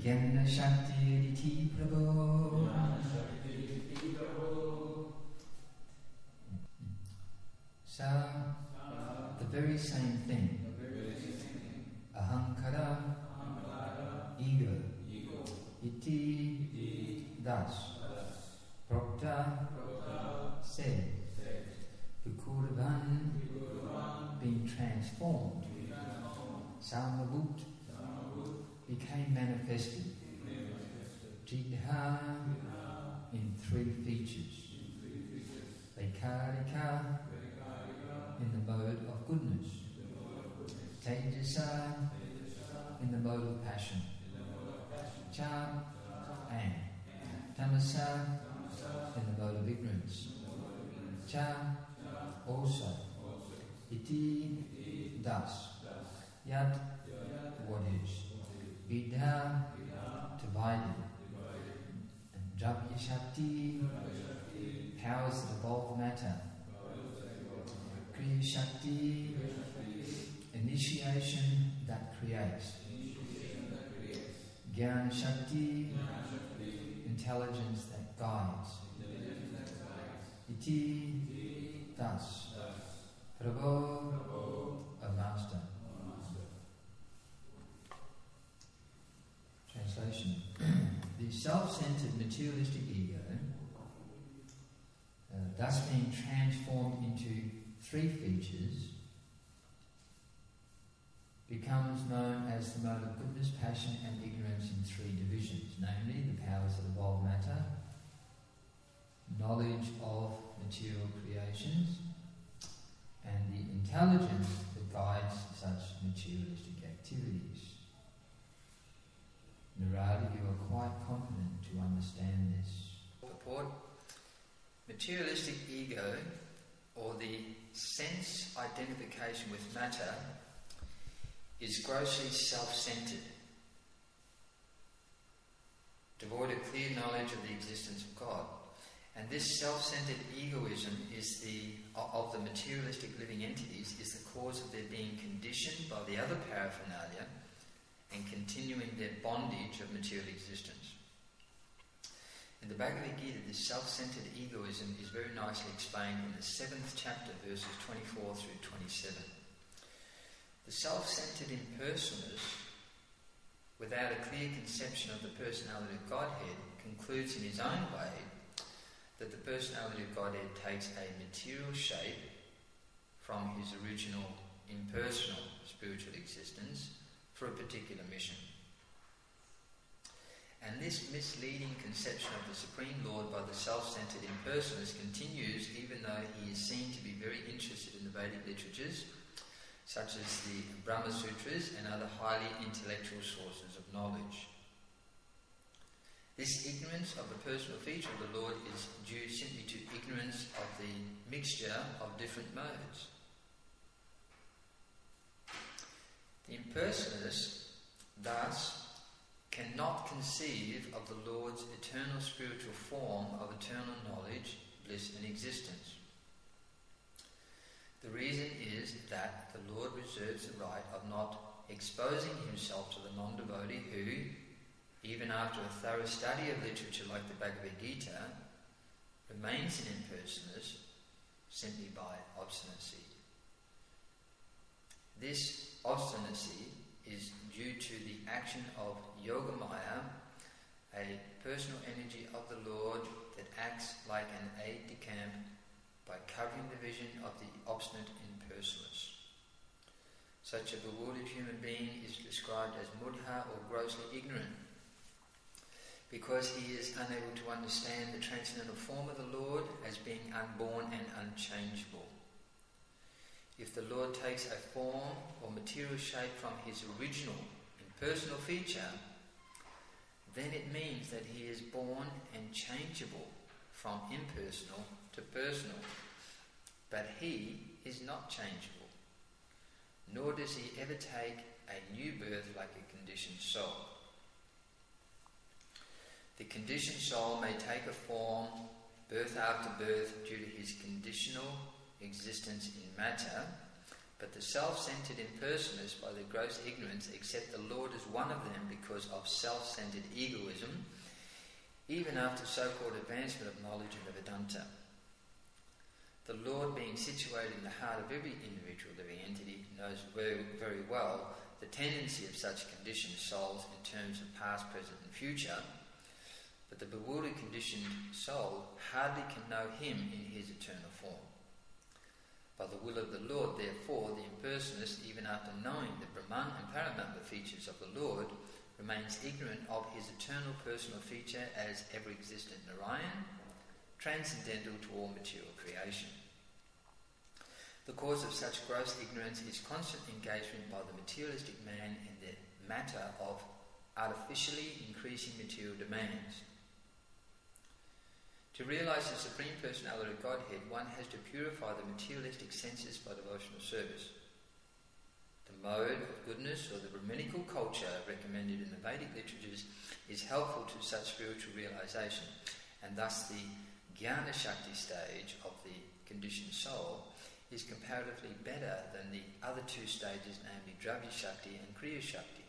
Jnana Shakti Aditi Prabhu. So, the very same thing. Ahankara, ego. Iti, thus. Prokta, said. Vikuravan, being transformed. Samavut, became manifested. Jidha, in three features. Vaikarika, in the mode of goodness. Tejasa, in the mode of passion. Cha, and. Tamasa, in the mode of ignorance. Cha, also. Iti, thus. Yat, what is. Vidha, divided. And Dravya Shakti, powers that evolve matter. Kriya Shakti, initiation that creates. Jnana Shakti, intelligence that guides. Iti, thus. Prabhu, a master. Translation. The self-centered materialistic ego, thus being transformed into three features, becomes known as the mode of goodness, passion and ignorance in three divisions, namely the powers that evolve matter, knowledge of material creations, and the intelligence that guides such materialistic activities. Narada, you are quite confident to understand this. Purport: materialistic ego, or the sense identification with matter, is grossly self-centered, devoid of clear knowledge of the existence of God. And this self-centered egoism of the materialistic living entities is the cause of their being conditioned by the other paraphernalia and continuing their bondage of material existence. In the Bhagavad Gita, this self-centered egoism is very nicely explained in the 7th chapter, verses 24 through 27. The self-centered impersonalist, without a clear conception of the personality of Godhead, concludes in his own way that the personality of Godhead takes a material shape from his original impersonal spiritual existence for a particular mission. And this misleading conception of the Supreme Lord by the self-centered impersonalist continues even though he is seen to be very interested in the Vedic literatures, such as the Brahma Sutras and other highly intellectual sources of knowledge. This ignorance of the personal feature of the Lord is due simply to ignorance of the mixture of different modes. The impersonalist, thus, cannot conceive of the Lord's eternal spiritual form of eternal knowledge, bliss and existence. The reason is that the Lord reserves the right of not exposing himself to the non-devotee who, even after a thorough study of literature like the Bhagavad Gita, remains an impersonalist simply by obstinacy. This obstinacy is due to the action of Yogamaya, a personal energy of the Lord that acts like an aide-de-camp by covering the vision of the obstinate impersonalist. Such a bewildered human being is described as mudha, or grossly ignorant, because he is unable to understand the transcendental form of the Lord as being unborn and unchangeable. If the Lord takes a form or material shape from his original impersonal feature, then it means that he is born and changeable from impersonal to personal. But he is not changeable, nor does he ever take a new birth like a conditioned soul. The conditioned soul may take a form birth after birth due to his conditional existence in matter, But the self-centered impersonalists, by their gross ignorance, accept the Lord as one of them because of self-centered egoism, even after so-called advancement of knowledge in the Vedanta. The Lord, being situated in the heart of every individual living entity, knows very, very well the tendency of such conditioned souls in terms of past, present and future, but the bewildered conditioned soul hardly can know him in his eternal form. By the will of the Lord, therefore, the impersonalist, even after knowing the Brahman and Paramatma features of the Lord, remains ignorant of his eternal personal feature as ever-existent Narayan, transcendental to all material creation. The cause of such gross ignorance is constant engagement by the materialistic man in the matter of artificially increasing material demands. To realize the Supreme Personality of Godhead, one has to purify the materialistic senses by devotional service. The mode of goodness or the Brahminical culture recommended in the Vedic literatures is helpful to such spiritual realization, and thus the Jnana Shakti stage of the conditioned soul is comparatively better than the other two stages, namely Dravya Shakti and Kriya Shakti.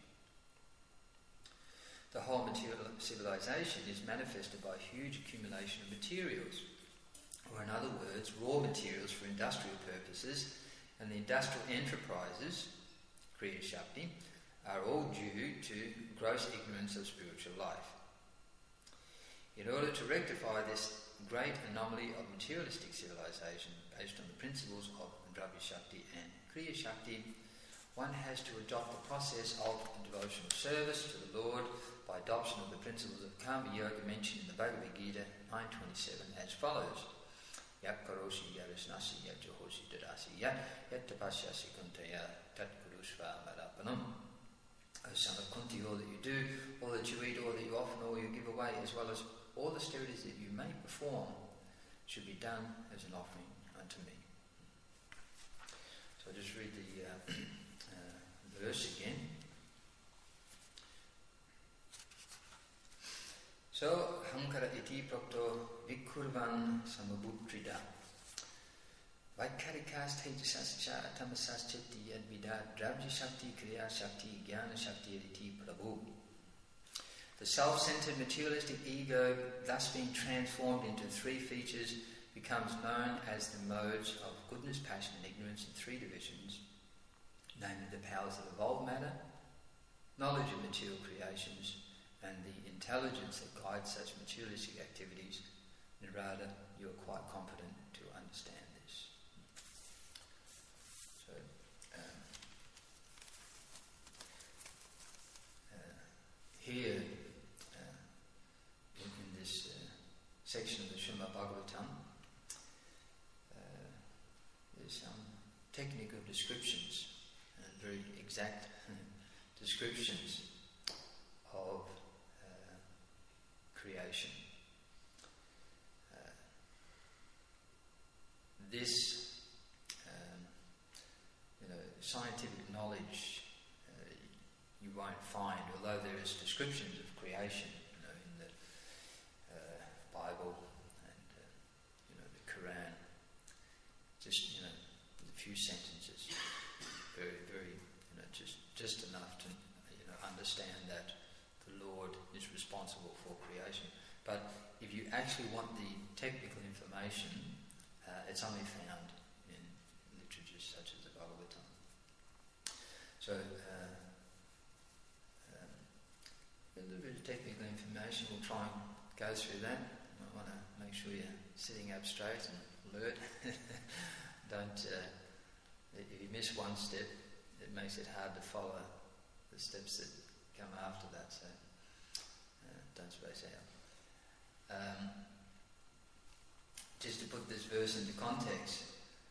The whole material civilization is manifested by a huge accumulation of materials, or in other words, raw materials for industrial purposes, and the industrial enterprises, Kriya Shakti, are all due to gross ignorance of spiritual life. In order to rectify this great anomaly of materialistic civilization based on the principles of Dravya Shakti and Kriya Shakti, one has to adopt the process of devotional service to the Lord by adoption of the principles of Karma Yoga mentioned in the Bhagavad Gita 9.27 as follows. Yat karoshi yarisnasi yat johoshi dadasi yat tapasyasi kuntaya tat kurushva marapanam. O son of Kunti, all that you do, all that you eat, all that you offer, all you give away, as well as all the austerities that you may perform, should be done as an offering unto me. So I'll just read the verse again. So, hankara iti prapto vikurvan samabhutrida. Vaikarikas tejasascha tamasascheti yadvidat dravya shakti kriya shakti jnana shakti iti prabhu. The self-centered materialistic ego, thus being transformed into three features, becomes known as the modes of goodness, passion and ignorance in three divisions, namely the powers that evolve matter, knowledge of material creations, and the intelligence that guides such materialistic activities. Narada, you are quite competent to understand this. So, here, in this section of the Srimad Bhagavatam, there's some technical descriptions, very exact descriptions of creation. This, scientific knowledge you won't find, although there is descriptions of creation, in the Bible and the Quran. Just a few sentences, very, very, just enough to understand that the Lord is responsible for creation. But if you actually want the technical information, it's only found in literatures such as the Bhagavatam. So, a little bit of technical information, we'll try and go through that. You might want to make sure you're sitting up straight and alert. Don't, if you miss one step, it makes it hard to follow the steps that come after that, so don't space out. Just to put this verse into context,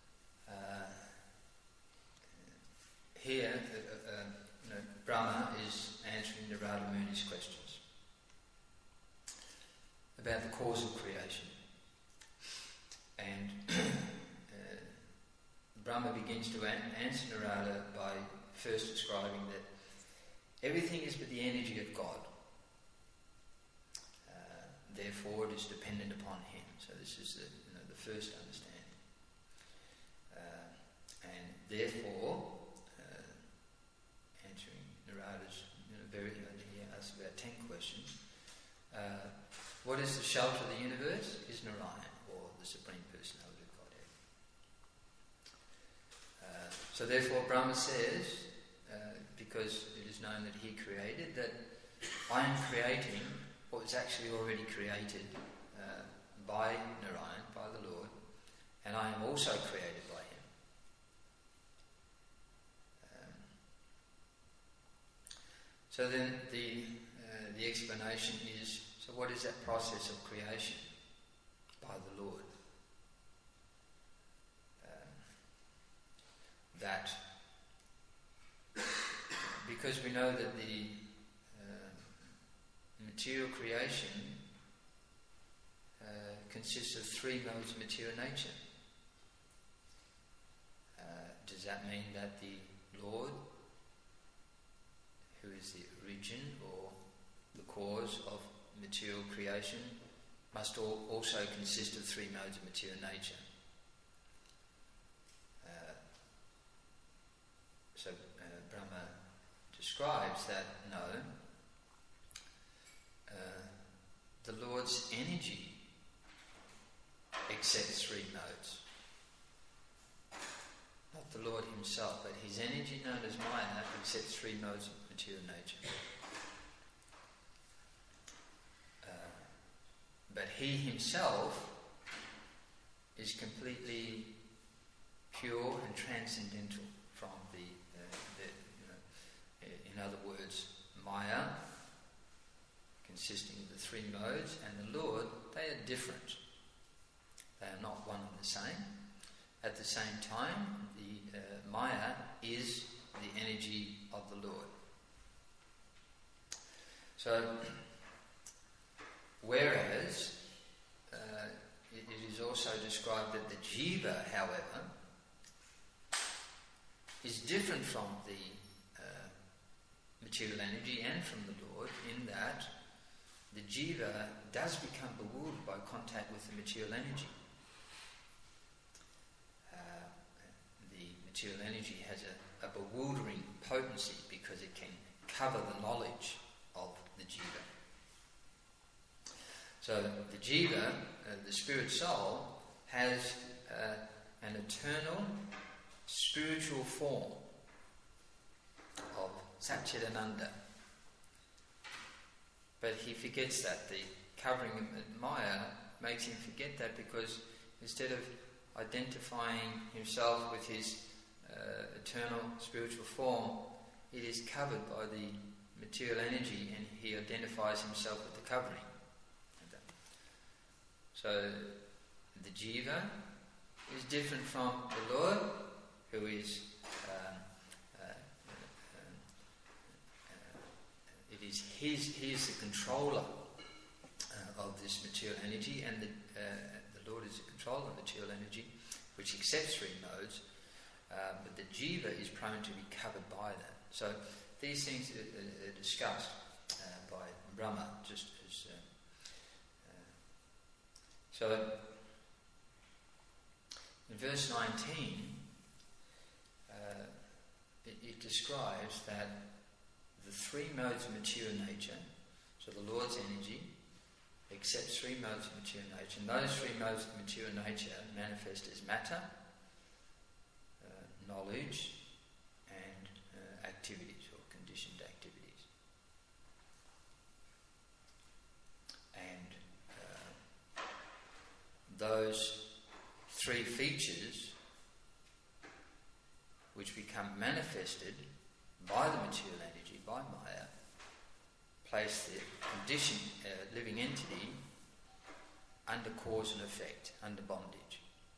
here Brahma is answering Narada Muni's questions about the cause of creation, and Brahma begins to answer Narada by first describing that everything is but the energy of God. Therefore, it is dependent upon Him. So this is the first understanding. And therefore, person. What is the shelter of the universe? Is Narayan, or the Supreme Personality of Godhead. So therefore Brahma says, because it is known that he created, that I am creating what was actually already created by Narayan, by the Lord, and I am also created by him. So then the explanation is, so what is that process of creation by the Lord? That because we know that the material creation consists of three modes of material nature. Does that mean that the Lord, who is the origin or the cause of material creation, must also consist of three modes of material nature? So Brahma describes that no, the Lord's energy accepts three modes. Not the Lord himself, but his energy, known as Maya, accepts three modes of material nature. But he himself is completely pure and transcendental from in other words, Maya, consisting of the three modes, and the Lord, they are different. They are not one and the same. At the same time, the Maya is the energy of the Lord. So, whereas it is also described that the Jiva, however, is different from the material energy and from the Lord, in that the Jiva does become bewildered by contact with the material energy. The material energy has a bewildering potency because it can cover the knowledge of the Jiva. So the Jiva, the spirit soul, has an eternal spiritual form of Satchidananda. But he forgets that. The covering of Maya makes him forget that, because instead of identifying himself with his eternal spiritual form, it is covered by the material energy, and he identifies himself with the covering. So the Jiva is different from the Lord, who is he is the controller of this material energy, and the Lord is the controller of material energy, which accepts three modes, but the Jiva is prone to be covered by that. So these things are discussed by Brahma, just as so in verse 19 it describes that the three modes of material nature, so the Lord's energy accepts three modes of material nature, and those three modes of material nature manifest as matter, knowledge, and activities, or conditioned activities. And those three features, which become manifested by the material energy, by Maya, place the conditioned living entity under cause and effect, under bondage.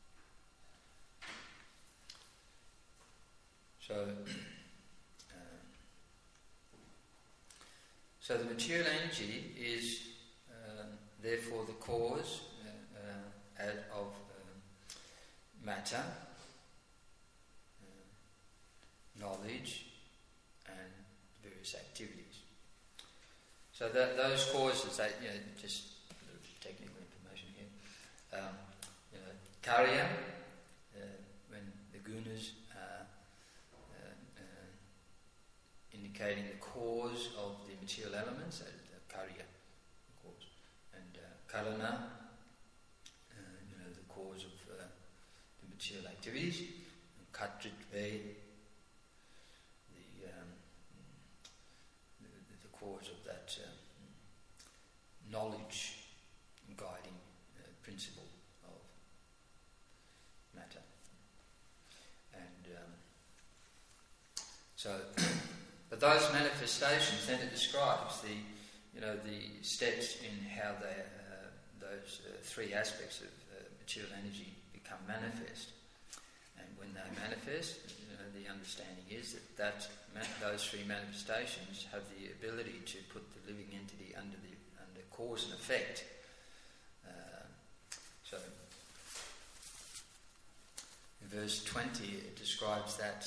So the material energy is therefore the cause of matter, knowledge, and various activities. So that those causes, just a little technical information here. Karya, when the gunas are indicating the cause of the material elements, karya karana, the cause of the material activities, and katritve, the cause of that knowledge guiding principle of matter. And but those manifestations, then it describes the steps in how those three aspects of material energy become manifest. And when they manifest, the understanding is that those three manifestations have the ability to put the living entity under cause and effect. So in verse 20 it describes that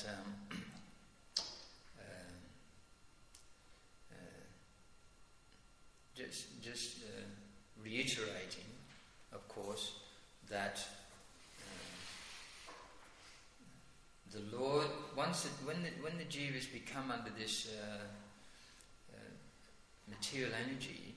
just reiterating, of course, that the Lord, when the jivas become under this material energy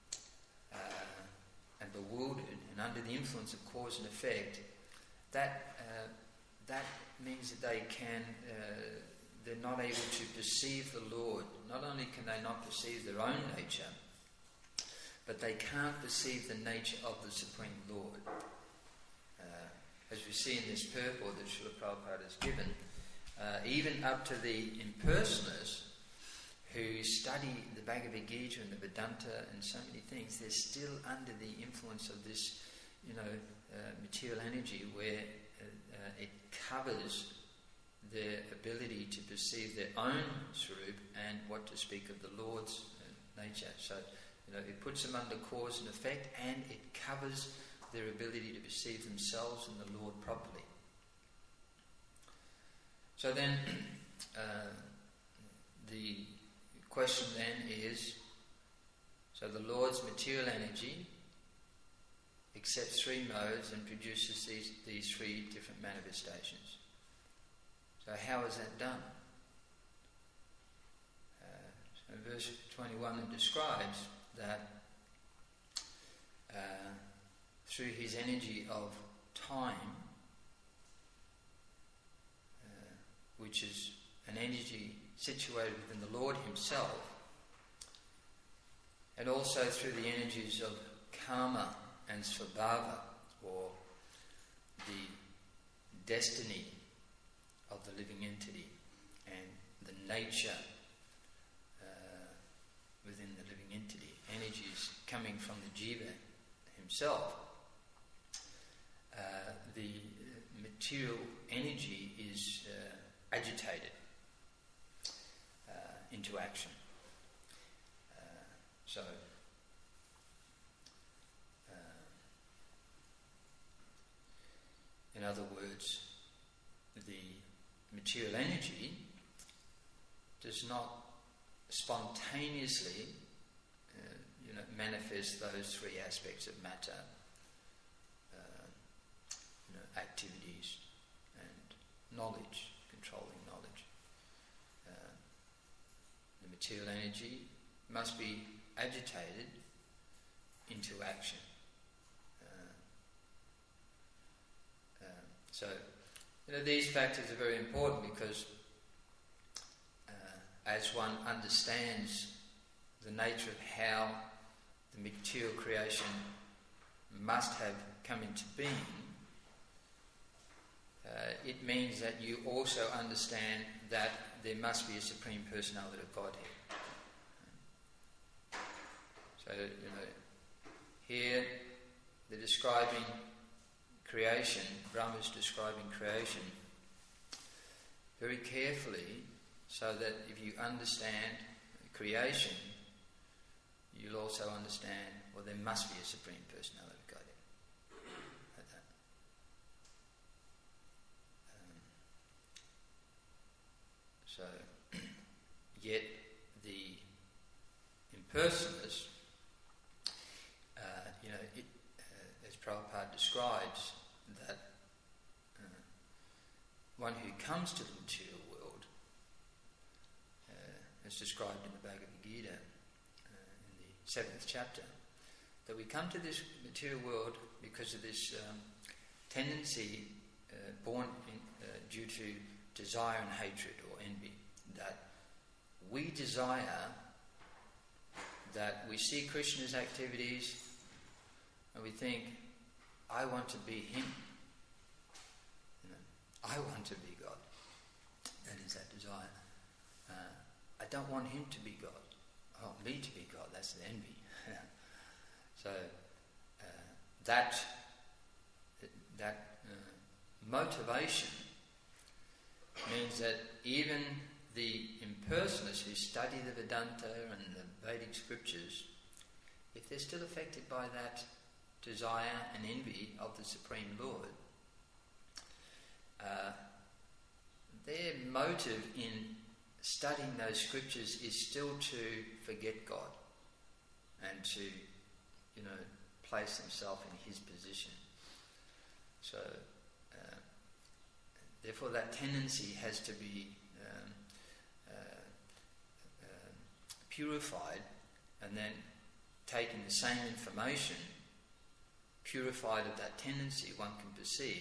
and bewildered and under the influence of cause and effect, that means that they're not able to perceive the Lord. Not only can they not perceive their own nature, but they can't perceive the nature of the Supreme Lord. As we see in this purport that Srila Prabhupada has given, even up to the impersonalists who study the Bhagavad Gita and the Vedanta and so many things, they're still under the influence of this, material energy where it covers their ability to perceive their own swarup and what to speak of the Lord's nature. So, it puts them under cause and effect, and it covers their ability to perceive themselves and the Lord properly. So then, the question then is, so the Lord's material energy accepts three modes and produces these three different manifestations. So how is that done? So in verse 21 it describes that through his energy of time, which is an energy situated within the Lord himself, and also through the energies of karma and svabhava, or the destiny of the living entity and the nature within the living entity, energies coming from the jiva himself, the material energy is agitated into action. In other words, the material energy does not spontaneously manifest those three aspects of matter, activities and knowledge, controlling knowledge. The material energy must be agitated into action. So these factors are very important because as one understands the nature of how the material creation must have come into being, it means that you also understand that there must be a Supreme Personality of Godhead. So, here they're describing creation, Brahma's describing creation very carefully, so that if you understand creation, you'll also understand, well, there must be a Supreme Personality of Godhead. Like that. Yet the impersonalists, as Prabhupada describes, that one who comes to the material world, as described in the Bhagavad Gita, in the 7th chapter, that we come to this material world because of this tendency born due to desire and hatred or envy, that we desire that we see Krishna's activities and we think, I want to be him. I want to be God. That is that desire. I don't want him to be God. I want me to be God. That's the envy. So that motivation means that even the impersonalists who study the Vedanta and the Vedic scriptures, if they're still affected by that desire and envy of the Supreme Lord, their motive in studying those scriptures is still to forget God and to, place themselves in his position. So, therefore, that tendency has to be purified, and then taking the same information, purified of that tendency, one can perceive,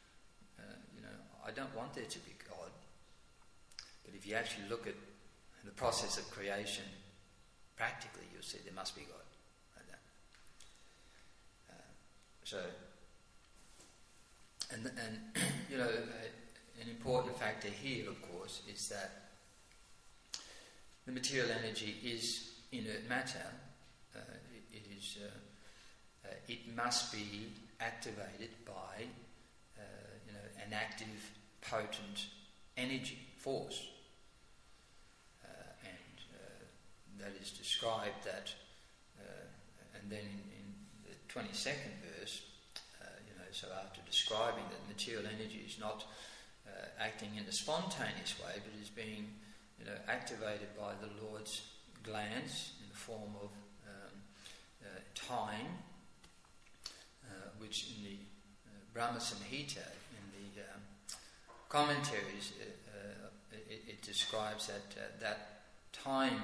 I don't want there to be God. But if you actually look at the process of creation, practically you'll see there must be God. Like that. An important factor here, of course, is that the material energy is inert matter. It must be activated by an active, potent energy, force. That is described that, and then in the 22nd verse, so after describing that material energy is not acting in a spontaneous way, but is being, activated by the Lord's glance in the form of time, which in the Brahma Samhita, in the commentaries, it describes that time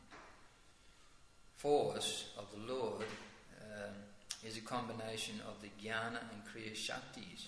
force of the Lord is a combination of the Jnana and Kriya Shaktis.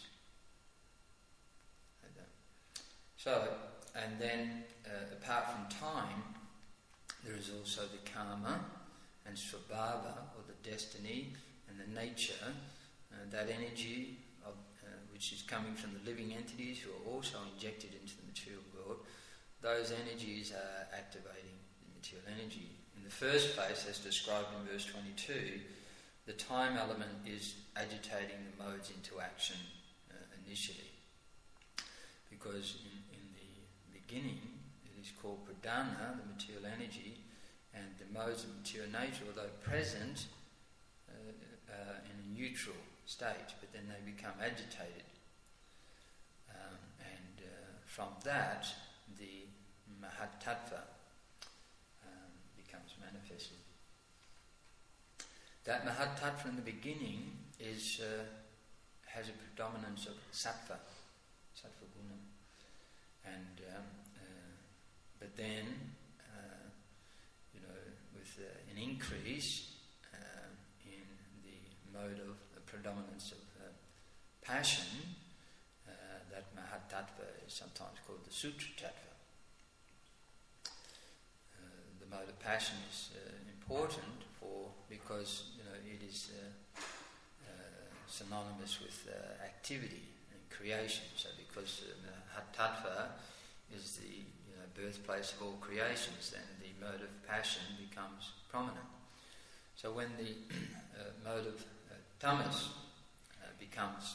So, and then apart from time, there is also the karma and svabhava, or the destiny and the nature, that energy of, which is coming from the living entities who are also injected into the material world. Those energies are activating the material energy. In the first place, as described in verse 22, the time element is agitating the modes into action initially. Because in the beginning, it is called pradhana, the material energy, and the modes of material nature, although present in a neutral state, but then they become agitated. And from that, the Mahatattva becomes manifested. That Mahatattva in the beginning has a predominance of sattva guna, and but then with an increase in the mode of the predominance of passion, that Mahatattva is sometimes called the Sutra Tattva. The mode of passion is important because it is synonymous with activity and creation. So because Mahatattva is the birthplace of all creations, then the mode of passion becomes prominent. So when the mode of tamas becomes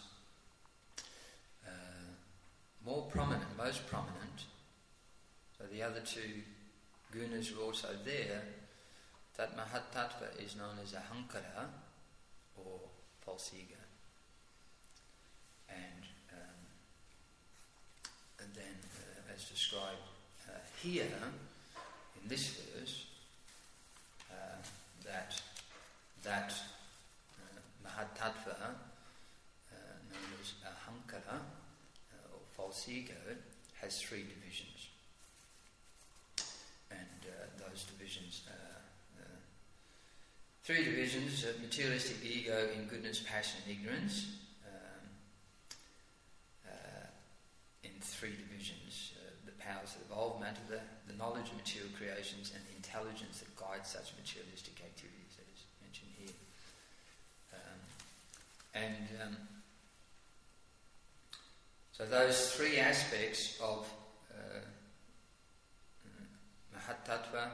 more prominent, most prominent, so the other two gunas are also there, that Mahatattva is known as ahankara, or false ego. And then, as described here, in this verse, that Mahatattva, known as ahankara, or false ego, has three divisions. And those divisions are Three divisions: materialistic ego in goodness, passion, and ignorance. In three divisions: the powers that evolve matter, the knowledge of material creations, and the intelligence that guides such materialistic activities, that is mentioned here. So those three aspects of Mahatattva,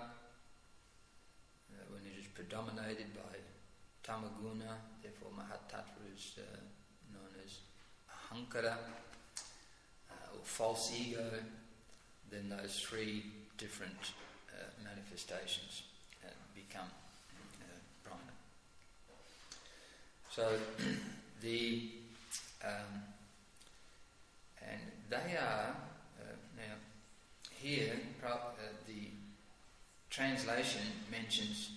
when it is predominated by Tamaguna, therefore Mahatattva is known as Ahankara, or false ego, then those three different manifestations become prominent. So and they are now here. The translation mentions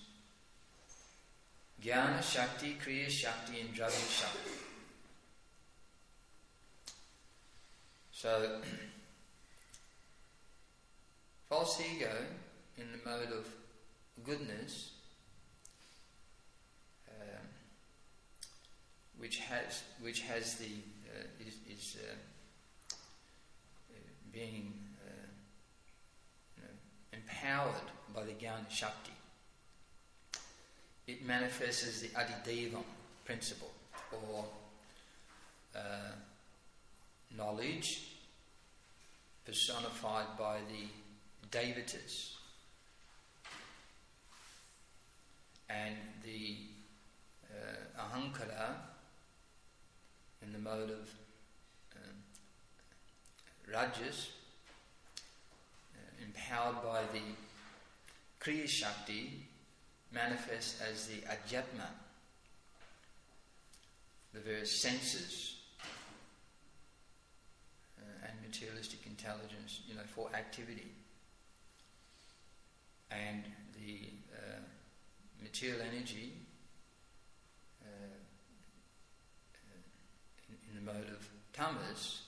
Jnana Shakti, Kriya Shakti, and Dravya Shakti. So false ego in the mode of goodness, which has the is being empowered by the Jnana Shakti. It manifests as the Adidevam principle, or knowledge personified by the Devatas, and the Ahankara in the mode of Rajas, empowered by the Kriya Shakti, manifests as the Adhyatma, the various senses and materialistic intelligence, for activity. And the material energy in the mode of tamas,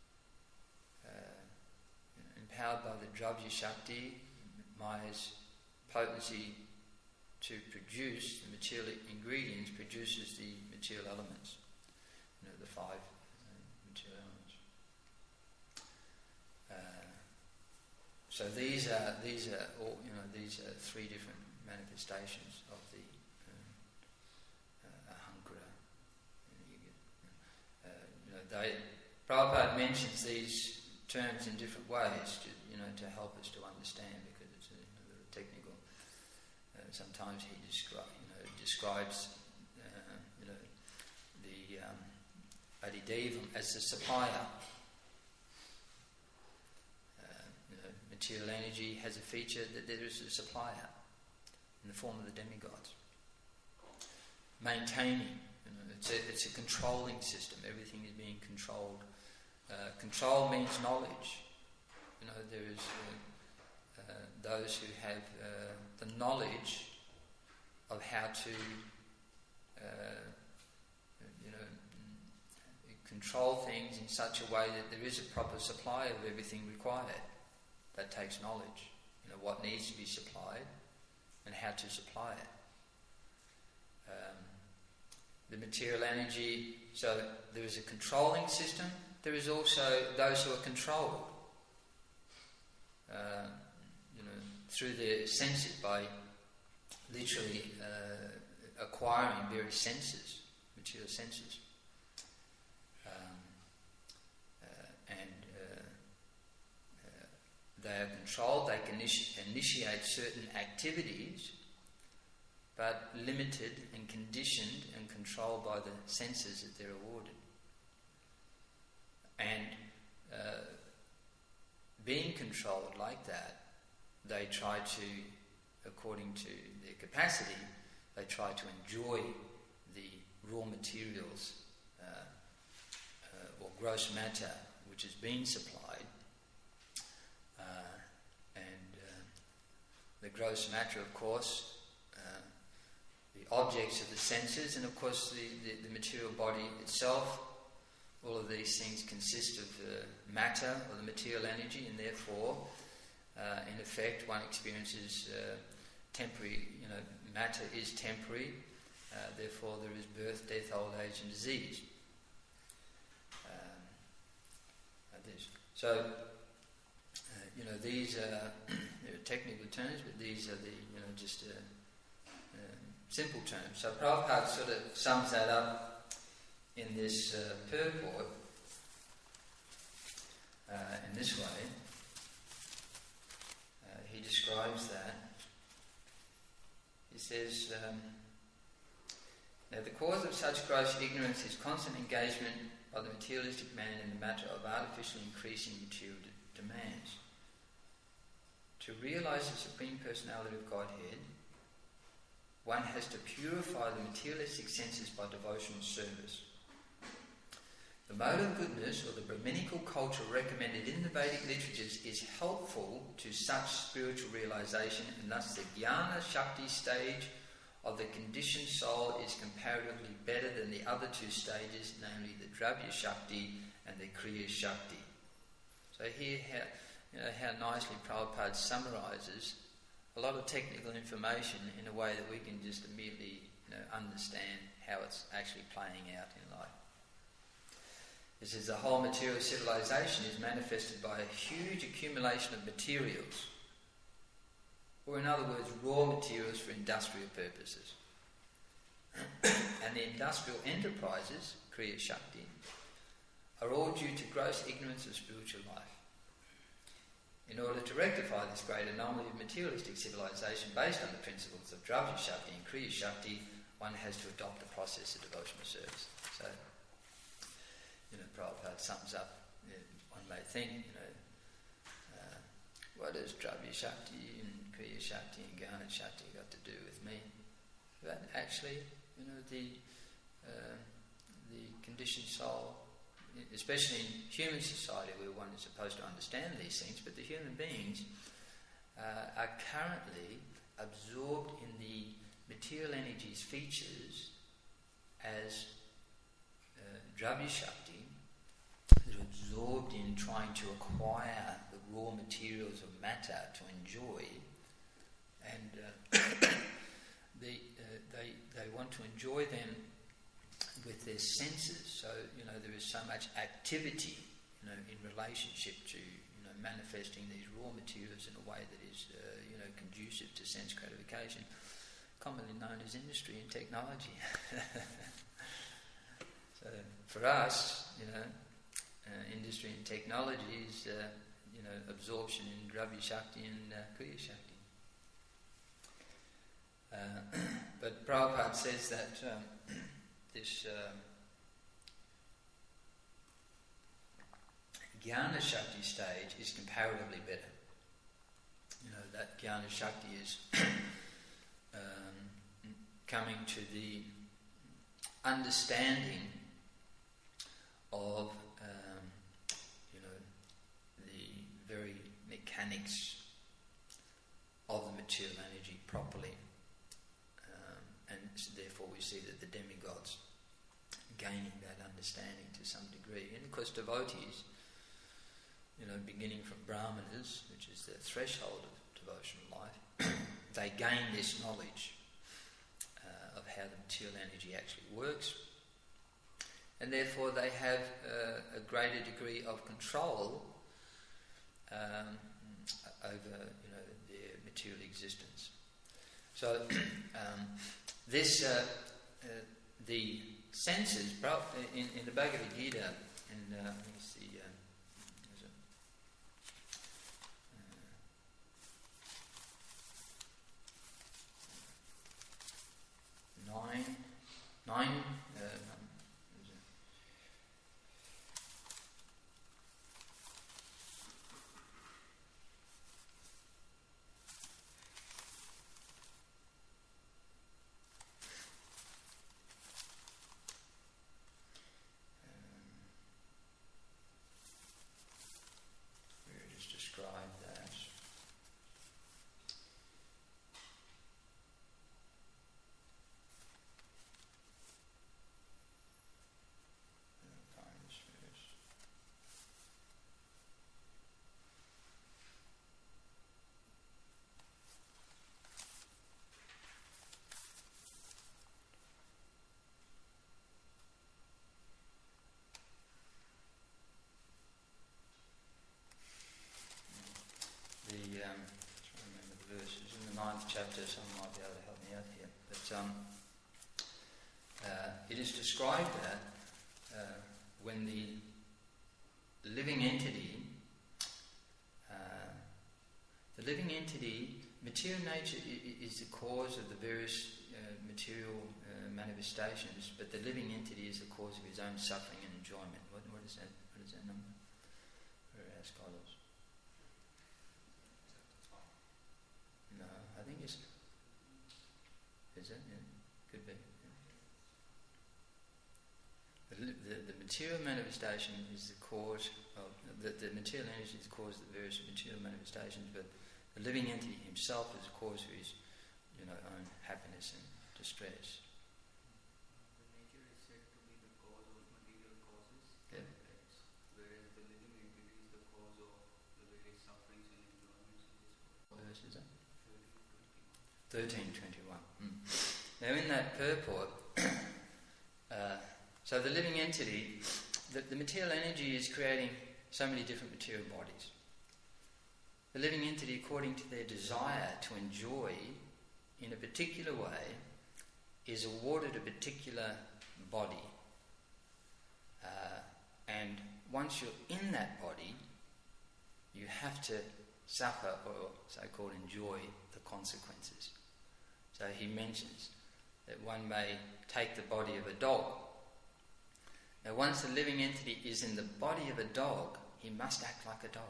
empowered by the Dravya Shakti, Maya's potency to produce the material ingredients, produces the material elements, the five material elements. So these are all, these are three different manifestations of the Ahankara. Prabhupada mentions these terms in different ways to help us to understand, because it's a little technical. Sometimes he describes the Adidevam as the supplier. Material energy has a feature that there is a supplier in the form of the demigods. Maintaining, it's a controlling system. Everything is being controlled. Control means knowledge. There is those who have the knowledge of how to control things in such a way that there is a proper supply of everything required. That takes knowledge, what needs to be supplied and how to supply it. The material energy, so there is a controlling system. There is also those who are controlled, through their senses, by literally acquiring various senses, material senses. They are controlled, they can initiate certain activities, but limited and conditioned and controlled by the senses that they're awarded. And being controlled like that, they try to, according to their capacity, they try to enjoy the raw materials or gross matter which is being supplied. The gross matter, of course, the objects of the senses, and of course the material body itself. All of these things consist of matter, or the material energy, and therefore, in effect, one experiences temporary, matter is temporary, therefore there is birth, death, old age and disease. So, these are technical terms, but these are the, just simple terms. So Prabhupada sort of sums that up in this purport in this way. He describes that. He says, now the cause of such gross ignorance is constant engagement by the materialistic man in the matter of artificially increasing material demands. To realise the Supreme Personality of Godhead, one has to purify the materialistic senses by devotional service. The mode of goodness, or the Brahminical culture recommended in the Vedic literatures, is helpful to such spiritual realisation, and thus the Jnana Shakti stage of the conditioned soul is comparatively better than the other two stages, namely the Dravya Shakti and the Kriya Shakti. So here, how nicely Prabhupada summarises a lot of technical information in a way that we can just immediately understand how it's actually playing out in life. This is the whole material civilization is manifested by a huge accumulation of materials, or in other words, raw materials for industrial purposes. And the industrial enterprises, Kriya Shakti, are all due to gross ignorance of spiritual life. In order to rectify this great anomaly of materialistic civilization based on the principles of Dravya Shakti and Kriya Shakti, one has to adopt the process of devotional service. So, Prabhupada sums up, one may think, what does Dravya Shakti and Kriya Shakti and Jnana Shakti got to do with me? But actually, the conditioned soul, especially in human society where one is supposed to understand these things, but the human beings are currently absorbed in the material energies features as Dravya Shakti. They're absorbed in trying to acquire the raw materials of matter to enjoy, and they want to enjoy them with their senses. So there is so much activity in relationship to manifesting these raw materials in a way that is conducive to sense gratification, commonly known as industry and technology. So for us, industry and technology is absorption in Dravya Shakti and Kriya Shakti. But Prabhupada says that this Jnana Shakti stage is comparatively better. That Jnana Shakti is coming to the understanding of the very mechanics of the material energy properly, and therefore we see that the demigods gaining that understanding to some degree. And of course devotees, beginning from brahmanas, which is the threshold of devotional life, they gain this knowledge of how the material energy actually works, and therefore they have a greater degree of control over their material existence. So this the senses in the Bhagavad Gita, and let me see, nine. Where it is described that. trying to remember the verse. It's in the 9th chapter. Someone might be able to help me out here. But it is described that when the living entity, material nature is the cause of the various material manifestations, but the living entity is the cause of his own suffering and enjoyment. What is that? What is that number? Where are our scholars? No, I think it's... Is it? Yeah, could be. Yeah. The material manifestation is the cause of... The material energy is the cause of the various material manifestations, but the living entity himself is the cause of his own happiness and distress. The nature is said to be the cause of material causes, yeah. Whereas the living entity is the cause of the various sufferings and enjoyments in this world. What verse is that? 13:21. 13:21. Now in that purport, so the living entity, the material energy is creating so many different material bodies. The living entity, according to their desire to enjoy in a particular way, is awarded a particular body. And once you're in that body, you have to suffer or so-called enjoy the consequences. So he mentions that one may take the body of a dog. Now once the living entity is in the body of a dog, he must act like a dog.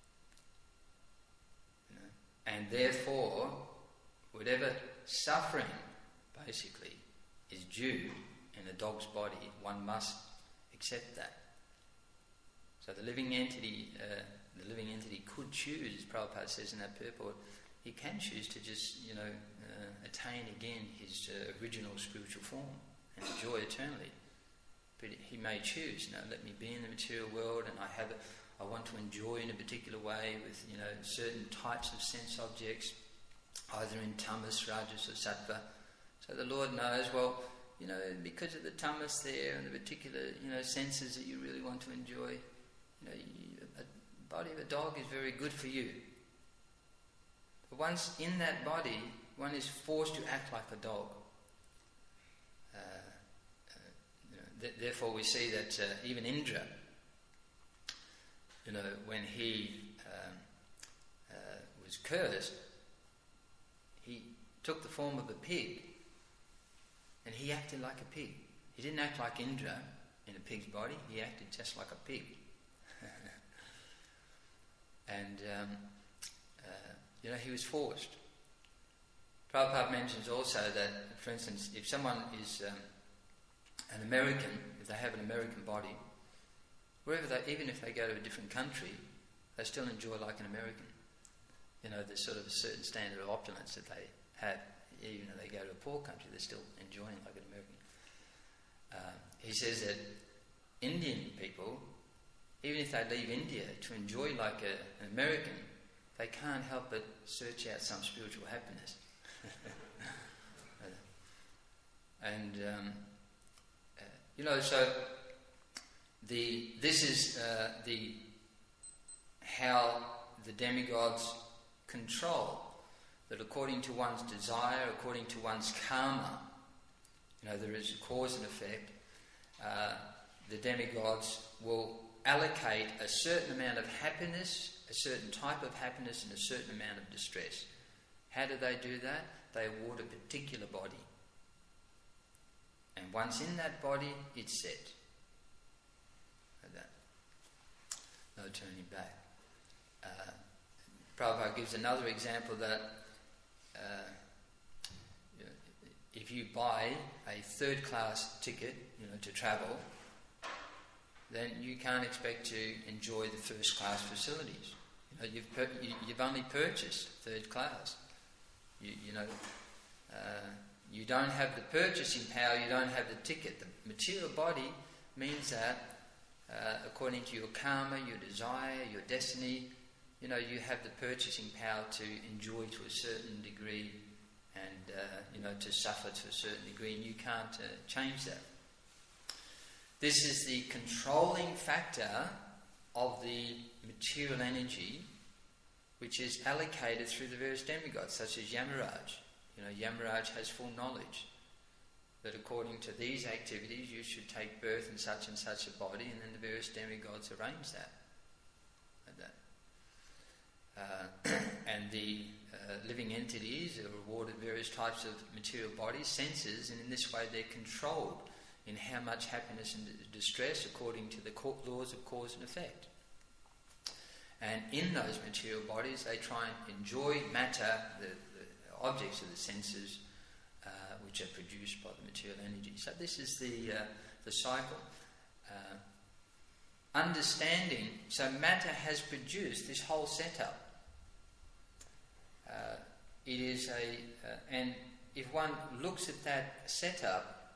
And therefore, whatever suffering, basically, is due in a dog's body, one must accept that. So the living entity could choose, as Prabhupada says in that purport, he can choose to just, attain again his original spiritual form and enjoy eternally. But he may choose, let me be in the material world, and I want to enjoy in a particular way with, certain types of sense objects, either in tamas, rajas or sattva. So the Lord knows, because of the tamas there and the particular, senses that you really want to enjoy, a body of a dog is very good for you. But once in that body, one is forced to act like a dog. Therefore we see that even Indra, when he was cursed, he took the form of a pig and he acted like a pig. He didn't act like Indra in a pig's body, he acted just like a pig. And he was forced. Prabhupada mentions also that, for instance, if someone is an American, if they have an American body, even if they go to a different country, they still enjoy like an American. There's sort of a certain standard of opulence that they have. Even if they go to a poor country, they're still enjoying like an American. He says that Indian people, even if they leave India to enjoy like an American, they can't help but search out some spiritual happiness. And so this is how the demigods control, that according to one's desire, according to one's karma, there is a cause and effect. The demigods will allocate a certain amount of happiness, a certain type of happiness, and a certain amount of distress. How do they do that? They award a particular body. And once in that body, it's set. Like that. No turning back. Prabhupada gives another example that if you buy a third-class ticket, to travel, then you can't expect to enjoy the first-class facilities. You've only purchased third class. You don't have the purchasing power. You don't have the ticket. The material body means that, according to your karma, your desire, your destiny, you have the purchasing power to enjoy to a certain degree, and to suffer to a certain degree, and you can't change that. This is the controlling factor of the material energy which is allocated through the various demigods, such as Yamaraj. Yamaraj has full knowledge that according to these activities you should take birth in such and such a body, and then the various demigods arrange that. And the living entities are rewarded various types of material bodies, senses, and in this way they're controlled in how much happiness and distress according to the laws of cause and effect. And in those material bodies they try and enjoy matter, the objects of the senses, which are produced by the material energy. So this is the cycle. Understanding, so matter has produced this whole setup. It is and if one looks at that setup,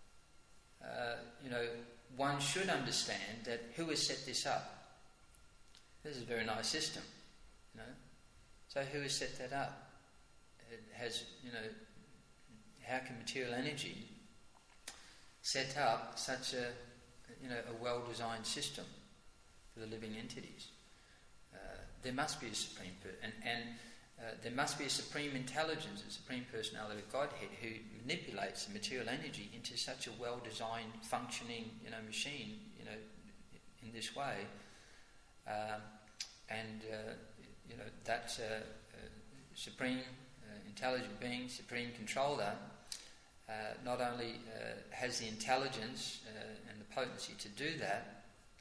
one should understand that who has set this up. This is a very nice system, So who has set that up? It has, how can material energy set up such a well-designed system for the living entities? There must be a supreme there must be a supreme intelligence, a supreme personality of Godhead who manipulates the material energy into such a well-designed, functioning, machine, in this way, that supreme intelligent being, supreme controller, not only has the intelligence and the potency to do that,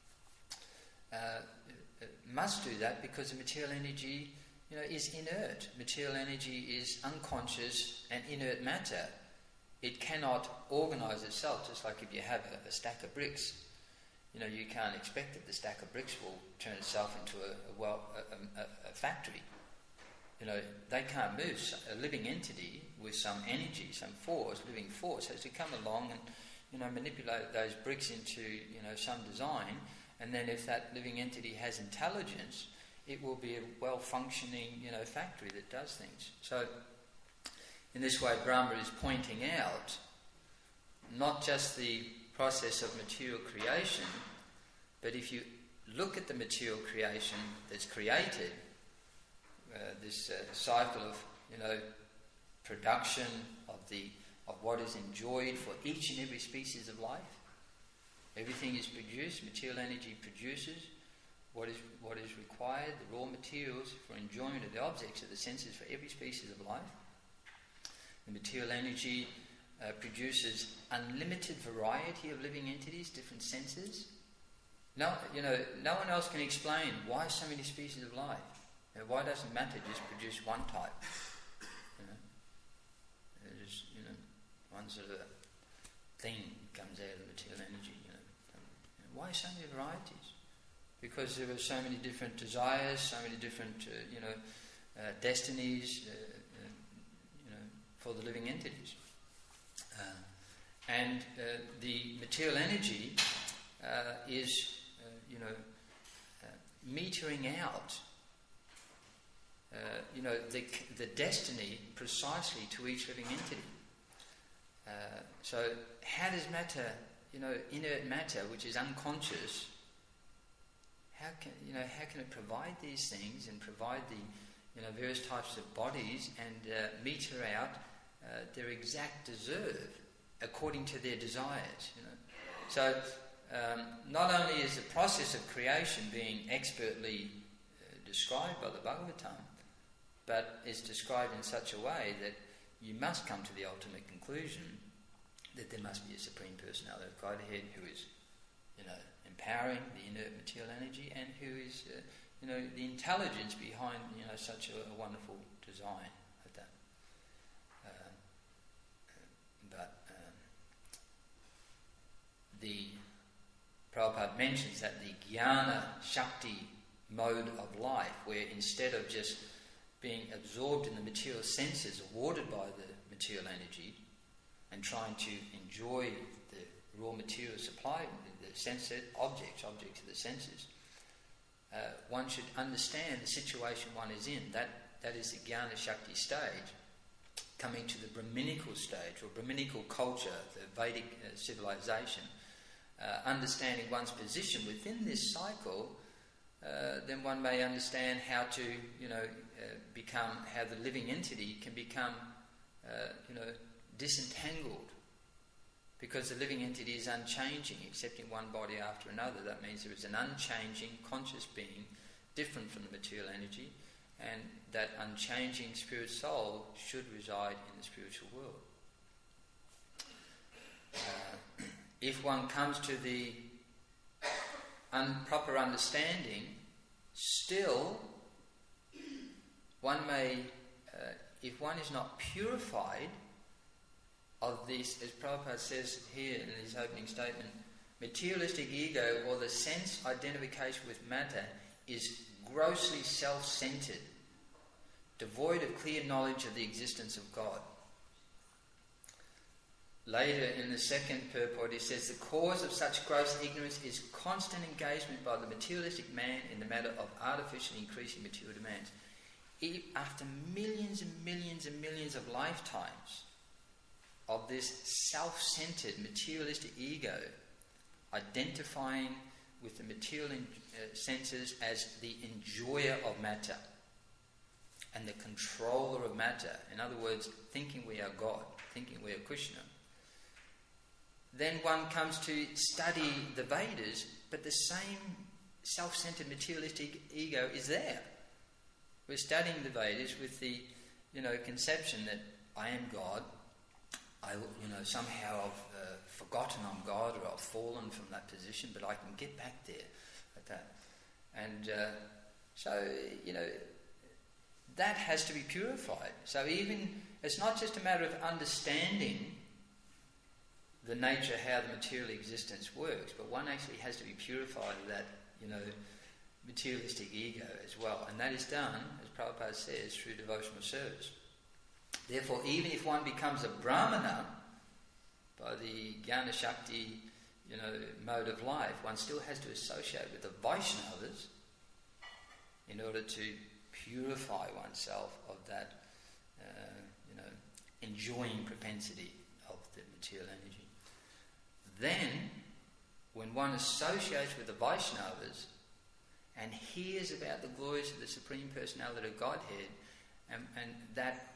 must do that because the material energy is inert. Material energy is unconscious and inert matter. It cannot organise itself, just like if you have a stack of bricks. You can't expect that the stack of bricks will turn itself into a factory. They can't move. A living entity with some energy, some force, living force, has to come along and manipulate those bricks into some design. And then if that living entity has intelligence, it will be a well-functioning, factory that does things. So, in this way, Brahma is pointing out not just the process of material creation, but if you look at the material creation that's created, this cycle of, production of what is enjoyed for each and every species of life. Everything is produced. Material energy produces what is required, the raw materials for enjoyment of the objects of the senses for every species of life. The material energy produces unlimited variety of living entities, different senses. No one else can explain why so many species of life. Why doesn't matter just produce one type? One sort of thing comes out of the material energy. Why so many varieties? Because there are so many different desires, so many different, destinies, for the living entities. And the material energy is, metering out, the destiny precisely to each living entity. So how does matter, inert matter, which is unconscious, how can it provide these things and provide the various types of bodies and meter out their exact deserve according to their desires? So not only is the process of creation being expertly described by the Bhagavatam, but it's described in such a way that you must come to the ultimate conclusion that there must be a Supreme Personality of Godhead who is, empowering the inert material energy and who is, the intelligence behind, such a wonderful design of that. The Prabhupada mentions that the Jnana Shakti mode of life, where instead of just being absorbed in the material senses awarded by the material energy and trying to enjoy the raw material supply, the sense objects of the senses, one should understand the situation one is in. That is the Jnana Shakti stage, coming to the Brahminical stage, or Brahminical culture, the Vedic civilization, understanding one's position within this cycle then one may understand how to, how the living entity can become, disentangled. Because the living entity is unchanging, accepting one body after another. That means there is an unchanging, conscious being, different from the material energy, and that unchanging spirit soul should reside in the spiritual world. If one comes to the proper understanding, still one may, if one is not purified of this, as Prabhupada says here in his opening statement, materialistic ego, or the sense identification with matter, is grossly self-centered, devoid of clear knowledge of the existence of God. Later in the second purport he says, the cause of such gross ignorance is constant engagement by the materialistic man in the matter of artificially increasing material demands. After millions and millions and millions of lifetimes of this self-centered materialistic ego, identifying with the material senses as the enjoyer of matter and the controller of matter, in other words, thinking we are God, thinking we are Krishna, then one comes to study the Vedas, but the same self-centered materialistic ego is there. We're studying the Vedas with the, conception that I am God. Somehow I've forgotten I'm God, or I've fallen from that position, but I can get back there at that. And that has to be purified. So even, it's not just a matter of understanding the nature, how the material existence works, but one actually has to be purified of that, materialistic ego as well. And that is done, as Prabhupada says, through devotional service. Therefore, even if one becomes a Brahmana by the Jnana Shakti, mode of life, one still has to associate with the Vaishnavas in order to purify oneself of that, enjoying propensity of the material energy. Then, when one associates with the Vaishnavas and hears about the glories of the Supreme Personality of Godhead, and that,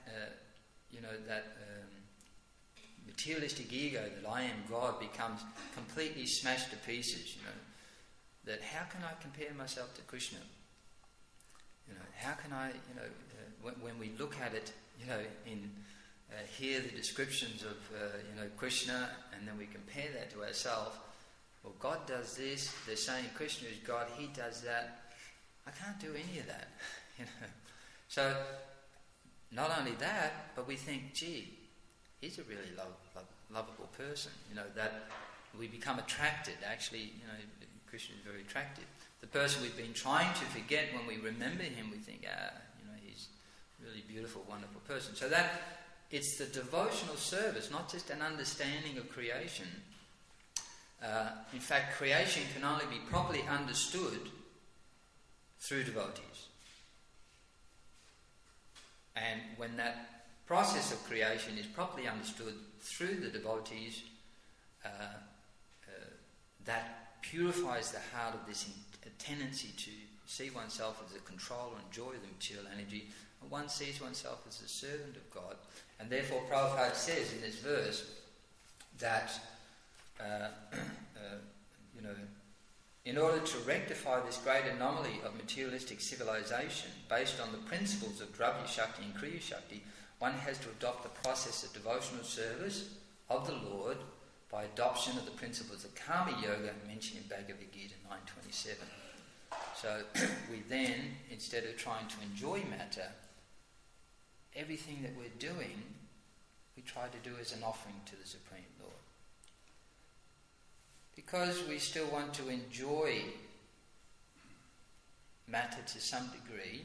materialistic ego that I am God becomes completely smashed to pieces, that how can I compare myself to Krishna? How can I, when we look at it, hear the descriptions of, Krishna, and then we compare that to ourselves. Well, God does this, they're saying Krishna is God, he does that. I can't do any of that, So, not only that, but we think, gee, he's a really lovable person, that we become attracted. Actually, Krishna is very attractive. The person we've been trying to forget, when we remember him, we think, he's a really beautiful, wonderful person. So that, it's the devotional service, not just an understanding of creation. In fact, creation can only be properly understood through devotees. And when that process of creation is properly understood through the devotees, that purifies the heart of this tendency to see oneself as a controller and enjoy the material energy, and one sees oneself as a servant of God. And therefore Prabhupada says in this verse that in order to rectify this great anomaly of materialistic civilization based on the principles of Dravya Shakti and Kriya Shakti, one has to adopt the process of devotional service of the Lord by adoption of the principles of Karma Yoga mentioned in Bhagavad Gita 9.27. So we then, instead of trying to enjoy matter, everything that we're doing, we try to do as an offering to the Supreme Lord. Because we still want to enjoy matter to some degree,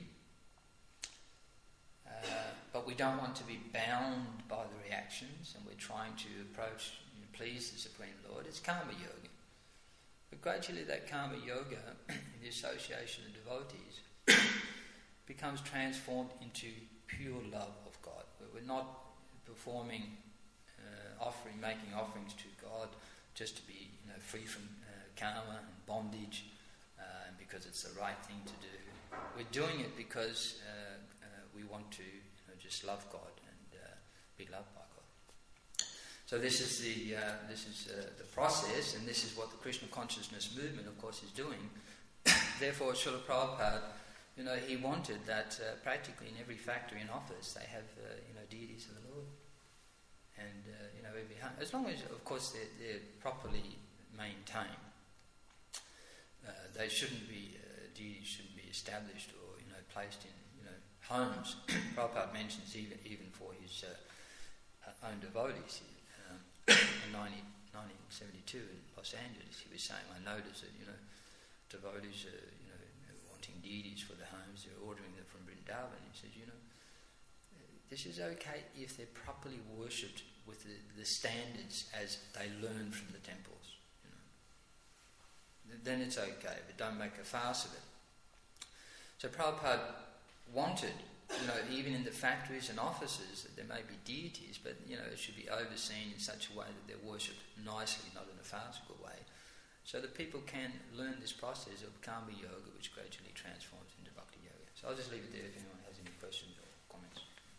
but we don't want to be bound by the reactions, and we're trying to approach, please the Supreme Lord. It's Karma Yoga. But gradually that Karma Yoga, in the association of devotees, becomes transformed into pure love of God. We're not performing, making offerings to God just to be free from karma and bondage, and because it's the right thing to do. We're doing it because we want to just love God and be loved by God. So this is the process, and this is what the Krishna consciousness movement, of course, is doing. Therefore, Srila Prabhupada, he wanted that practically in every factory and office they have deities of the Lord, and every home, as long as, of course, they're properly maintained. They shouldn't be deities shouldn't be established or placed in homes. Prabhupada mentions even for his own devotees. In 1972 in Los Angeles, he was saying, I noticed that devotees are wanting deities for the homes. They're ordering them from Vrindavan. He says, this is okay if they're properly worshipped with the standards as they learn from the temples. Then it's okay, but don't make a farce of it. So Prabhupada wanted, even in the factories and offices, that there may be deities, but it should be overseen in such a way that they're worshipped nicely, not in a farcical way, so that people can learn this process of karma yoga, which gradually transforms into bhakti yoga. So I'll just leave it there if anyone has any questions or comments.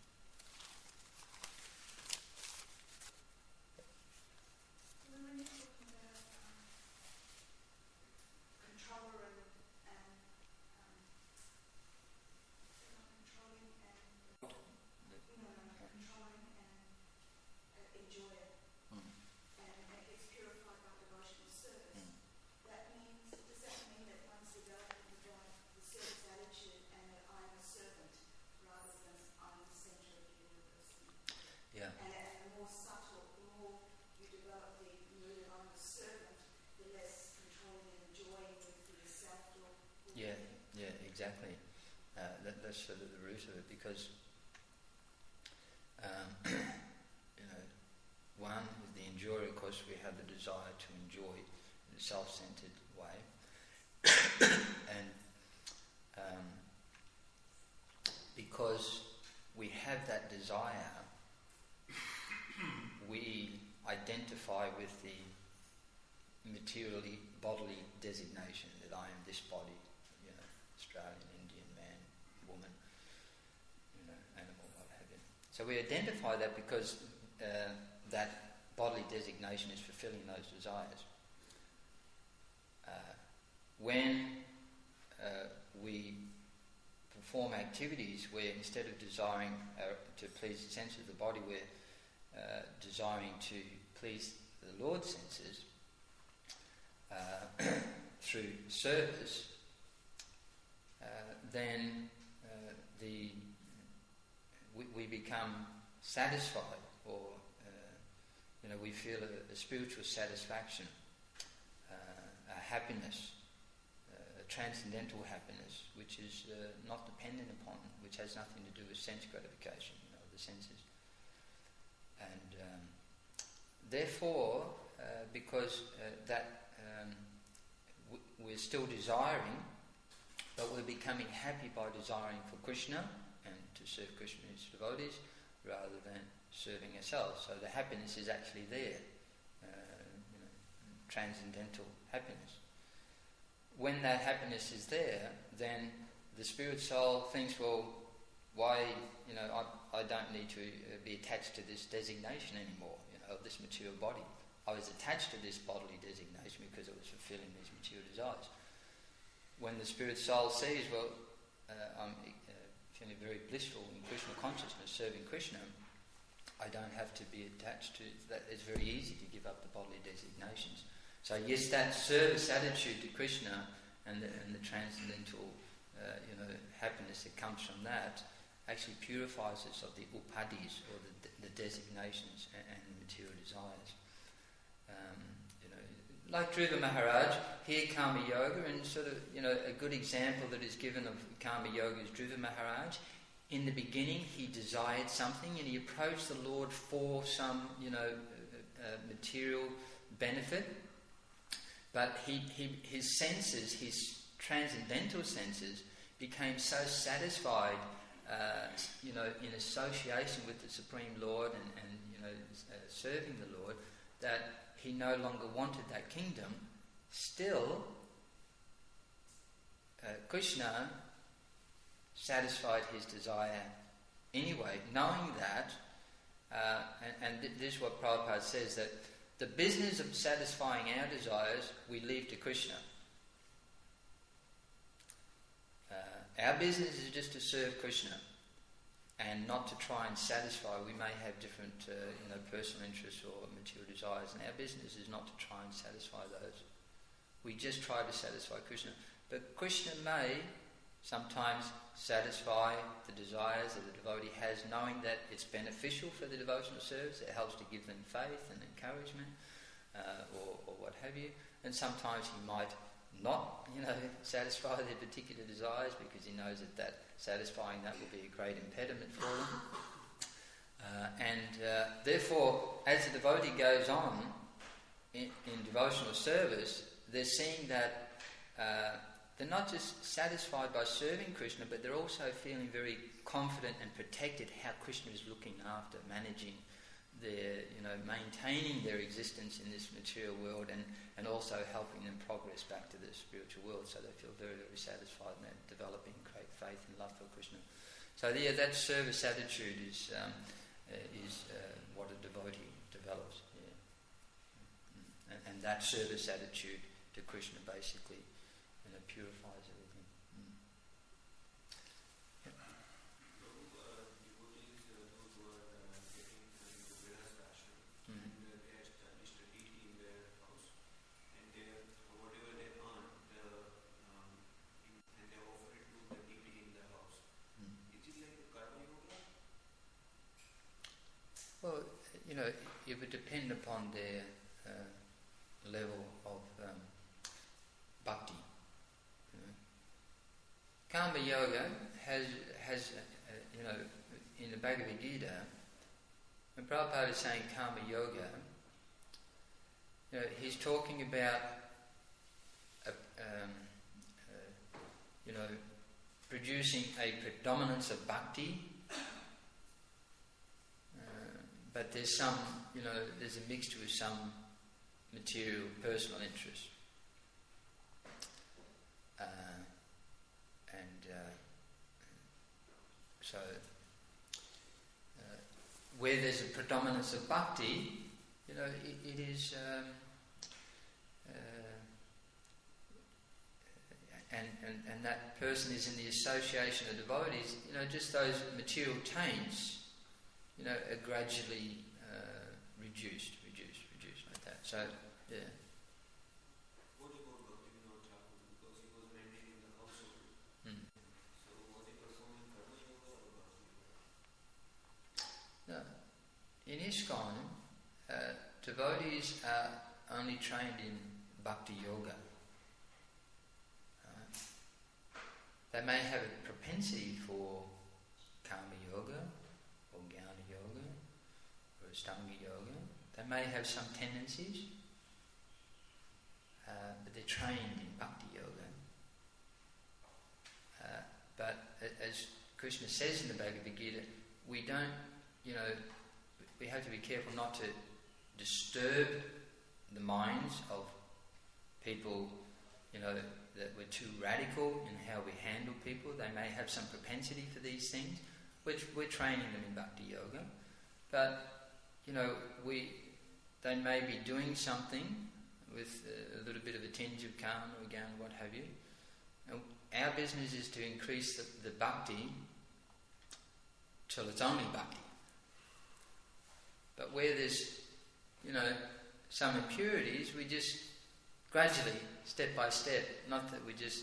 Exactly. That's sort of the root of it, because one is the enjoyer. Of course, we have the desire to enjoy in a self-centered way, and because we have that desire, we identify with the materially bodily designation that I am this body. Australian, Indian, man, woman, animal, what have you. So we identify that because that bodily designation is fulfilling those desires. When we perform activities where instead of desiring to please the senses of the body, we're desiring to please the Lord's senses through service, then we become satisfied, or we feel a spiritual satisfaction, a happiness, a transcendental happiness, which is not dependent upon, which has nothing to do with sense gratification, the senses. And therefore, because we're still desiring, but we're becoming happy by desiring for Krishna and to serve Krishna and his devotees rather than serving ourselves. So the happiness is actually there, transcendental happiness. When that happiness is there, then the spirit soul thinks, well, why, I don't need to be attached to this designation anymore, of this material body. I was attached to this bodily designation because it was fulfilling these material desires. When the spirit soul sees, well, I'm feeling very blissful in Krishna consciousness, serving Krishna, I don't have to be attached to that. It's very easy to give up the bodily designations. So yes, that service attitude to Krishna and the transcendental, happiness that comes from that actually purifies us of the upadhis, or the designations and material desires. Like Dhruva Maharaj, here Karma Yoga, and sort of, a good example that is given of Karma Yoga is Dhruva Maharaj. In the beginning, he desired something and he approached the Lord for some, material benefit. But his senses, his transcendental senses, became so satisfied, in association with the Supreme Lord and serving the Lord, that he no longer wanted that kingdom. Still, Krishna satisfied his desire anyway, knowing that, this is what Prabhupada says, that the business of satisfying our desires we leave to Krishna. Our business is just to serve Krishna and not to try and satisfy. We may have different personal interests or material desires, and our business is not to try and satisfy those. We just try to satisfy Krishna. But Krishna may sometimes satisfy the desires that the devotee has, knowing that it's beneficial for the devotional service, it helps to give them faith and encouragement, or what have you. And sometimes he might not, satisfy their particular desires because he knows that satisfying that will be a great impediment for them. Therefore, as the devotee goes on in devotional service, they're seeing that they're not just satisfied by serving Krishna, but they're also feeling very confident and protected how Krishna is looking after, managing their, maintaining their existence in this material world and also helping them progress back to the spiritual world. So they feel very, very satisfied and they're developing great faith and love for Krishna. So that service attitude is what a devotee develops. Yeah. And that service attitude to Krishna basically purifies everything. Devotees, those who are getting into Grihastha ashram, and they established a deity in their house, and whatever they earn, and they offer it to the deity in the house. Is it like a karma yoga? Well, it would depend upon their level of bhakti. Karma yoga has in the Bhagavad Gita, when Prabhupada is saying karma yoga, he's talking about producing a predominance of bhakti, but there's some, there's a mixture with some material personal interest. So, where there's a predominance of bhakti, it is, and that person is in the association of devotees. Just those material taints, are gradually reduced like that. So, yeah. What about Bhaktivinoda Thakur? Because he was maintaining the household. So was he performing karma yoga or bhakti yoga? No. In ISKCON, devotees are only trained in bhakti yoga. They may have a propensity for karma yoga, or jnana yoga, or ashtanga yoga. They may have some tendencies, but they're trained in bhakti yoga. But as Krishna says in the Bhagavad Gita, we don't, we have to be careful not to disturb the minds of people, that we're too radical in how we handle people. They may have some propensity for these things, which we're training them in bhakti yoga. But, they may be doing something with a little bit of a tinge of karma or jnana, what have you. And our business is to increase the bhakti till it's only bhakti. But where there's, some impurities, we just gradually, step by step, not that we just,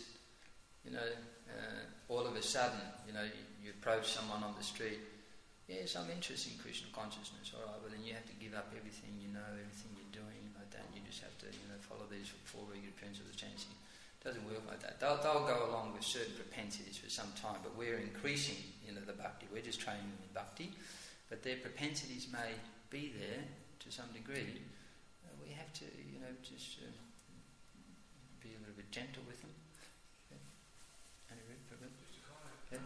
all of a sudden, you approach someone on the street, yes, I'm interested in Krishna consciousness, alright, well then you have to give up everything everything you're doing like that, you just have to, follow these four regular principles of chanting. It doesn't work like that. They'll go along with certain propensities for some time, but we're increasing, the bhakti. We're just training them in bhakti, but their propensities may be there to some degree. We have to, just be a little bit gentle with them. Yeah. Just a comment. Yeah.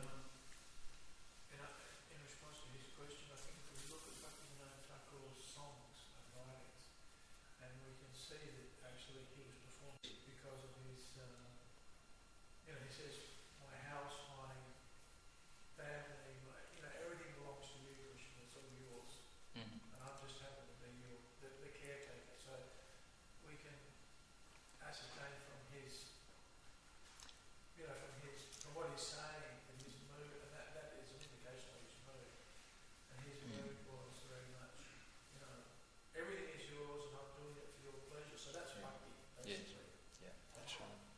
In response to his question, I think if we look at Bhaktivinoda Thakur's songs and writings, and we can see that actually he was performing because of his, he says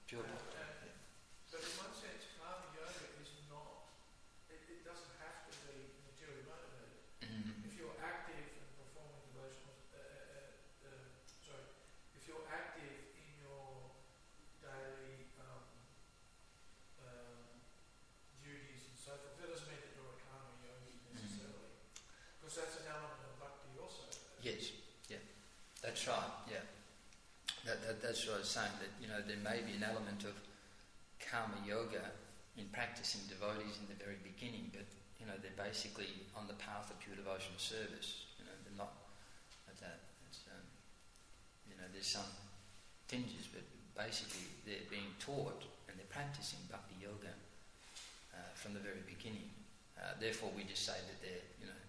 Durable. But in one sense, karma yoga is not, it doesn't have to be materially motivated. If you're active and performing devotional, if you're active in your daily duties and so forth, that doesn't mean that you're a karma yogi necessarily, because that's an element of bhakti also. Yes, yeah, that's right. Yeah, that's what I was saying. That there may be an element of karma yoga in practicing devotees in the very beginning, but they're basically on the path of pure devotional service. They're not at that. It's, there's some tinges, but basically they're being taught and they're practicing bhakti yoga from the very beginning. Therefore, we just say that they're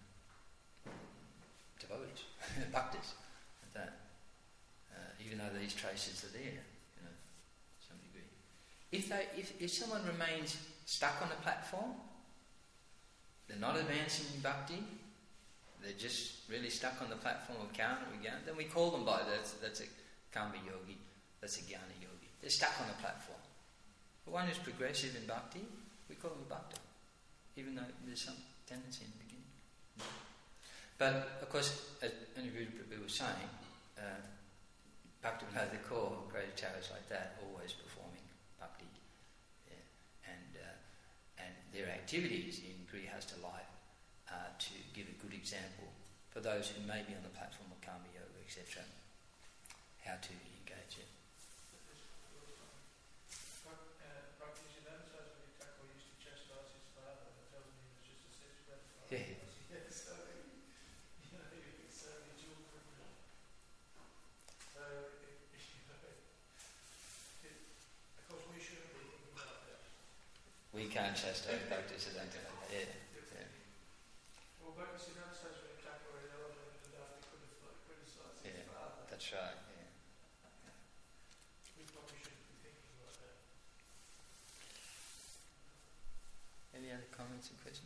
devotees, bhaktas, at that. Even though these traces are there, to some degree. If someone remains stuck on a platform, they're not advancing in bhakti, they're just really stuck on the platform of karma again, then we call them by that. That's a karma yogi, that's a jnana yogi. They're stuck on the platform. The one who's progressive in bhakti, we call them bhakta, even though there's some tendency in the beginning. But of course, as Aniruddha Prabhu was saying, Bhaktivinoda Kaur, great acharyas like that, always performing bhakti, and their activities in Grihastha life to give a good example for those who may be on the platform of karma yoga, etc., how to engage it. Bhaktisiddhanta Saraswati Thakur used to chastise his father and tell him he was just a sex gratifier. Yeah. So it's a dual criminal. So, of course, we shouldn't be thinking about that. We can't chastise Bhaktisiddhanta. Yeah. Well, Bhaktisiddhanta Saraswati Thakur is elevated enough to criticise his father. That's right. Yeah. We probably shouldn't be thinking like that. Any other comments or questions?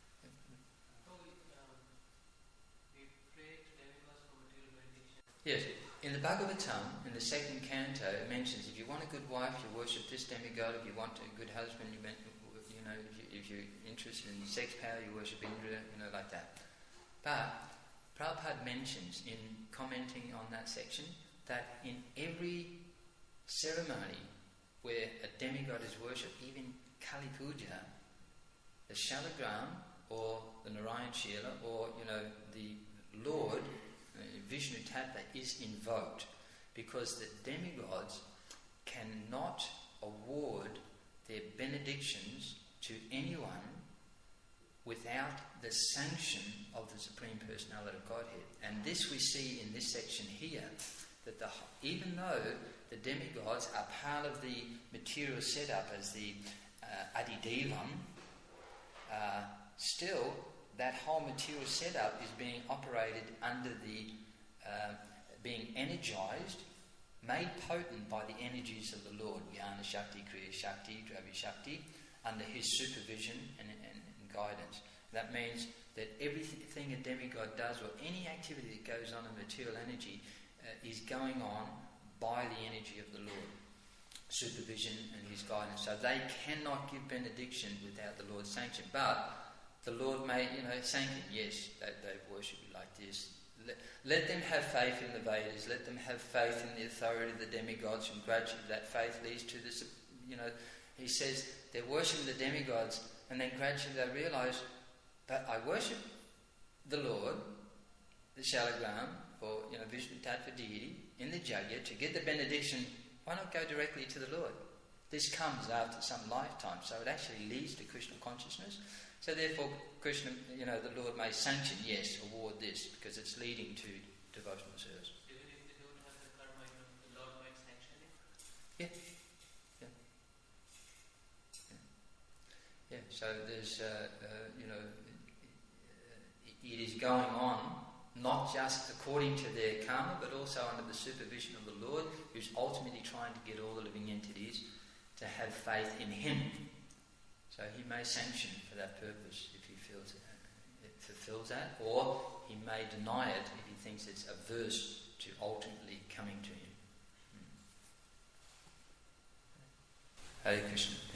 Yes, in the Bhagavatam, in the second canto, it mentions if you want a good wife, you worship this demigod. If you want a good husband, if you're interested in sex power, you worship Indra, like that. But Prabhupada mentions in commenting on that section that in every ceremony where a demigod is worshipped, even Kali Puja, the Shalagram or the Narayan Shila or the Lord Vishnu Tattva is invoked, because the demigods cannot award their benedictions to anyone without the sanction of the Supreme Personality of Godhead. And this we see in this section here, that even though the demigods are part of the material setup as the Adidevam, still that whole material setup is being operated under the being energized, made potent by the energies of the Lord, Jnana Shakti, Kriya Shakti, Dravya Shakti, under his supervision and guidance. That means that everything a demigod does, or any activity that goes on in material energy, is going on by the energy of the Lord, supervision and his guidance. So they cannot give benediction without the Lord's sanction. But the Lord may, sanction, yes, they worship you like this. Let them have faith in the Vedas. Let them have faith in the authority of the demigods, and gradually that faith leads to this. He says they're worshipping the demigods, and then gradually they realise, but I worship the Lord, the Shalagram, or Vishnu Tattva deity in the Jagya to get the benediction. Why not go directly to the Lord? This comes after some lifetime, so it actually leads to Krishna consciousness. So therefore, Krishna, the Lord may sanction, yes, award this, because it's leading to devotional service. Even if they don't have the karma, the Lord might sanction it? Yeah. So there's, it is going on, not just according to their karma, but also under the supervision of the Lord, who's ultimately trying to get all the living entities to have faith in him. So he may sanction for that purpose if he feels it fulfills that, or he may deny it if he thinks it's averse to ultimately coming to him. Hare Krishna.